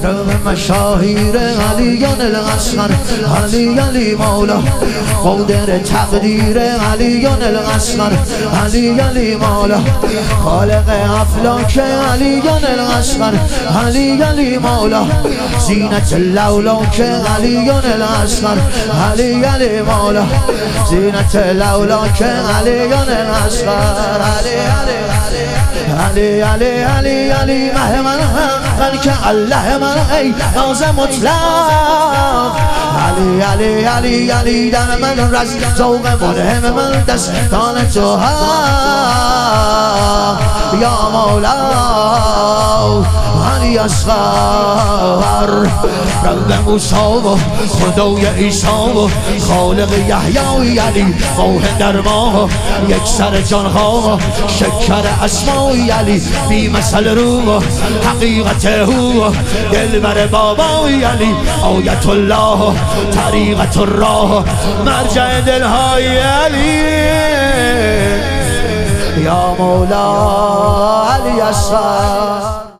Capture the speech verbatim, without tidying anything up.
رغم مشاهیر علیان الاصغر علی علی مولا قادر تقدیر علیان الاصغر علی علی مولا خالق افلاک علیان الاصغر علی علی مولا زینت لولاک علیان الاصغر علی علی مولا زینت لولاک علیان الاصغر علی علی علی علی علی علی مه من من که الله من ای ناز مطلق علی علی علی علی در من رز ذوق ملهم من دستان تو ها یا مولا علی اصغر رب موسی و خدای عیسی و خالق یحیی علی ماه درما یک سر جانها شکر اسمای علی بی مثل رو حقیقت هو دلبر بابای علی آیت الله طریقت الراه مرجع دلهای علی یا مولا علی اصغر.